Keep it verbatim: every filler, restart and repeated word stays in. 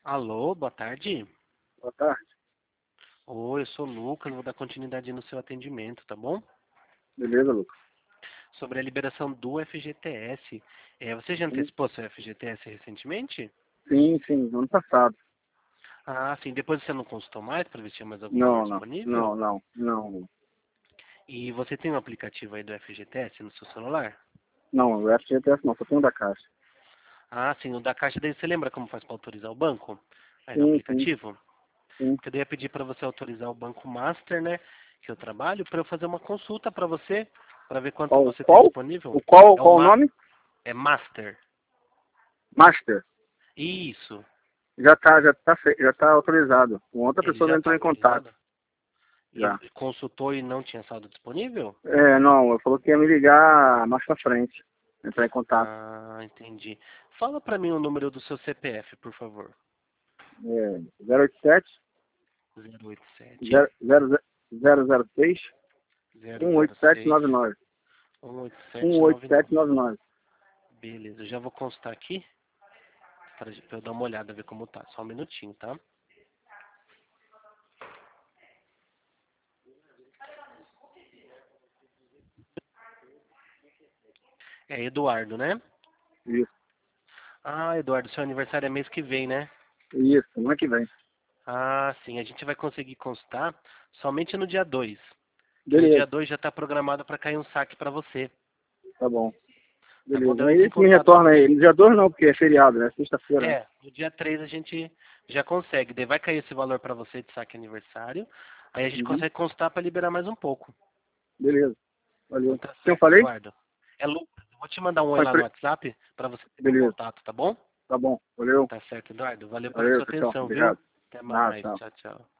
Alô, boa tarde. Boa tarde. Oi, eu sou o Lucas, vou dar continuidade no seu atendimento, tá bom? Beleza, Lucas? Sobre a liberação do F G T S. É, você já Sim, antecipou seu F G T S recentemente? sim, sim, ano passado. Ah, sim. Depois você não consultou mais para ver se tinha mais algum valor Não, não, disponível? não, não, não. E você tem um aplicativo aí do F G T S no seu celular? Não, o F G T S não, só tem o da Caixa. Ah, sim. O da Caixa daí você lembra como faz para autorizar o banco? Aí no Sim, sim, aplicativo? sim. Porque daí eu ia pedir para você autorizar o Banco Master, né? Que eu trabalho, para eu fazer uma consulta para você, para ver quanto Qual, você tem qual? disponível. O qual, É o qual o Ma nome? é Master. Master. Isso. Já tá, já tá, fe- já tá autorizado. Uma outra Ele pessoa já já está entrou em contato. autorizado? E Já. consultou e não tinha saldo disponível? É, não, ele falou que ia me ligar mais pra frente. Entrar em contato. Ah, entendi. Fala para mim o número do seu C P F, por favor. É, zero oito sete, zero oito sete, zero zero zero seis, zero um oito zero sete seis, nove nove. um oito um sete oito nove sete nove. nove nove. Beleza, eu já vou constar aqui para eu dar uma olhada, ver como tá. Só um minutinho, tá? É Eduardo, né? Isso, Ah, Eduardo, seu aniversário é mês que vem, né? isso, semana que vem. Ah, sim, a gente vai conseguir constar somente no dia dois. Que no dia Beleza, dois já está programado para cair um saque para você. tá bom. Tá bom? Beleza. Daí eu Aí entro em ele que me contato. retorna aí. No dia dois não, porque é feriado, né? Sexta-feira, né? É, no dia três a gente já consegue. Daí vai cair esse valor para você de saque aniversário. Aí a gente Uhum. consegue constar para liberar mais um pouco. Beleza. Então Valeu. tá Quem eu certo, falei? Eduardo. É Lucas. Eu vou te mandar um oi Faz lá no pre... WhatsApp para você ter meu Beleza. contato, tá bom? Tá bom. Valeu. Tá certo, Eduardo. Valeu pela Valeu, sua tchau, tchau. atenção, viu? Obrigado. Até Nada, mais. tchau. Tchau, tchau.